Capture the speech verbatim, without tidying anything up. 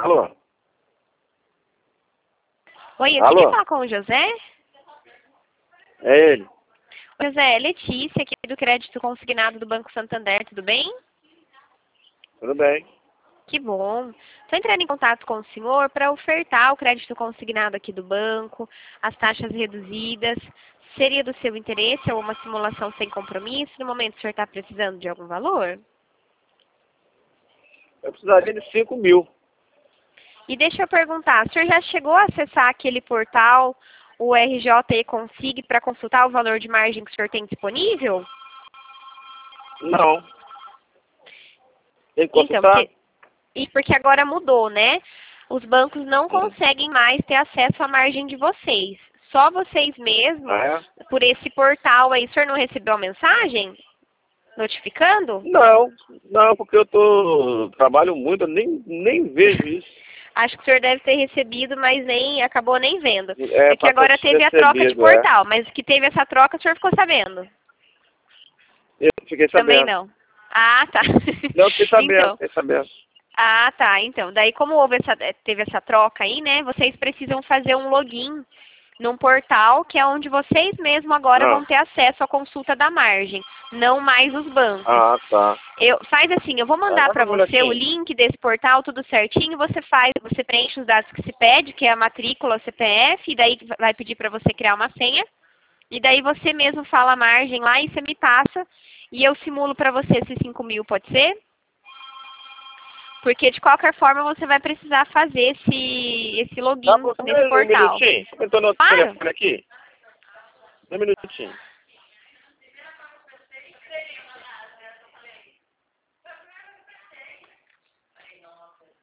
Alô? Oi, eu Alô? queria falar com o José. É ele. José, é Letícia, aqui do Crédito Consignado do Banco Santander, tudo bem? Tudo bem? Que bom. Estou entrando em contato com o senhor para ofertar o crédito consignado aqui do banco, as taxas reduzidas. Seria do seu interesse ou uma simulação sem compromisso? No momento, o senhor está precisando de algum valor? Eu precisaria de cinco mil. E deixa eu perguntar, o senhor já chegou a acessar aquele portal, o R J E Consig, para consultar o valor de margem que o senhor tem disponível? Não. Tem que Então, consultar? porque, e porque agora mudou, né? Os bancos não Hum. conseguem mais ter acesso à margem de vocês. Só vocês mesmos, Ah, é? por esse portal aí. O senhor não recebeu a mensagem notificando? Não, não, porque eu tô trabalho muito, eu nem, nem vejo isso. Acho que o senhor deve ter recebido, mas nem acabou nem vendo. É, É que passou agora teve a troca de despercebido, é. portal, mas que teve essa troca, o senhor ficou sabendo? Eu fiquei Também sabendo. não. Ah, tá. Não, fiquei sabendo, Então, fiquei sabendo. ah, tá. Então, daí como houve essa, teve essa troca aí, né? Vocês precisam fazer um login num portal que é onde vocês mesmos agora Ah, vão ter acesso à consulta da margem, não mais os bancos. ah tá. Eu, faz assim, eu vou mandar Aguarda para um você o minutinho. link desse portal, tudo certinho, você faz, você preenche os dados que se pede, que é a matrícula, o C P F, e daí vai pedir para você criar uma senha, e daí você mesmo fala a margem lá e você me passa, e eu simulo para você esses cinco mil, pode ser? Porque de qualquer forma você vai precisar fazer esse, esse Dá login pra só nesse um portal. minutinho? Eu tô no Claro. telefone aqui. Um minutinho.